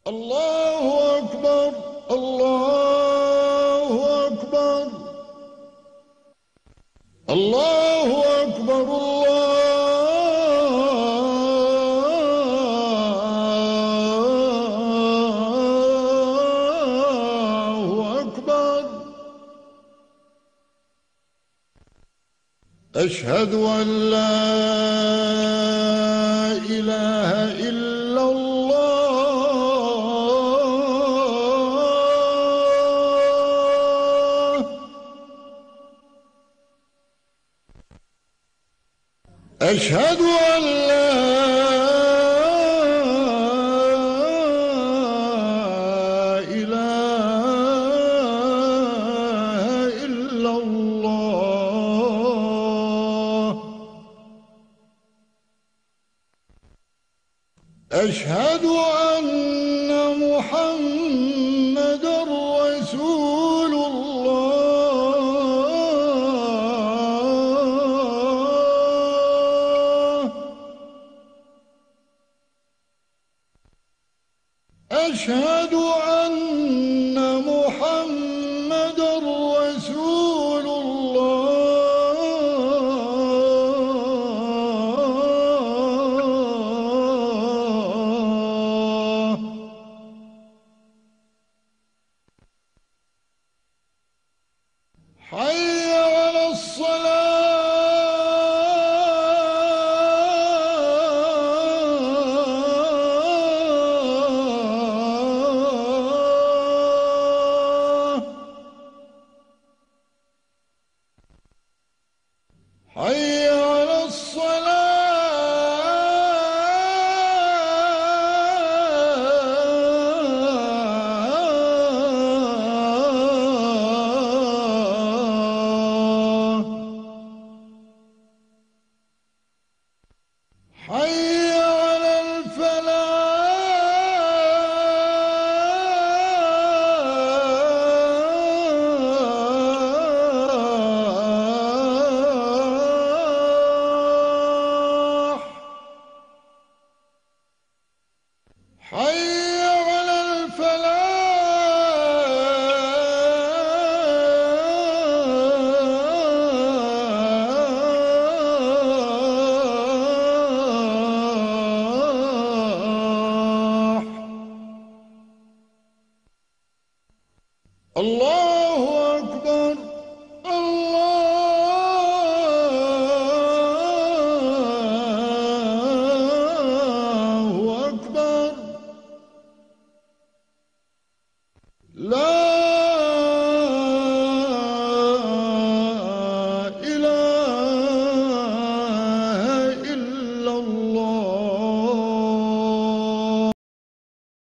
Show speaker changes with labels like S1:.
S1: الله أكبر. الله أكبر. الله أكبر. الله أكبر. أشهد أن لا إله إلا الله. أشهد أن لا إله إلا الله. أشهد أن محمدًا رسول الله. أشهد أن محمدًا رسول الله. حي على الصلاة. حي على الصلاة. حي على الفلاح. حي على الفلاح. الله أكبر. الله أكبر. لا